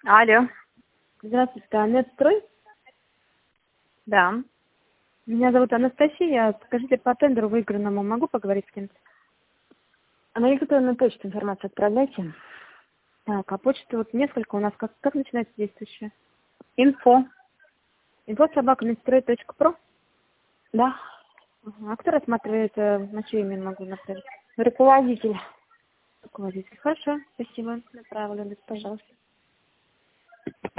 Алло. Здравствуйте, Анетстрой. Да. Меня зовут Анастасия. Скажите, по тендеру выигранному могу поговорить с кем-то? А на электронную почту информацию отправляйте. Так, а почты вот несколько у нас. Как начинается действующая? Инфо. info@anetstroy.pro. Да. Ага. А кто рассматривает, на чье имя могу направить? Руководитель. Руководитель. Хорошо, спасибо. Направлю, пожалуйста.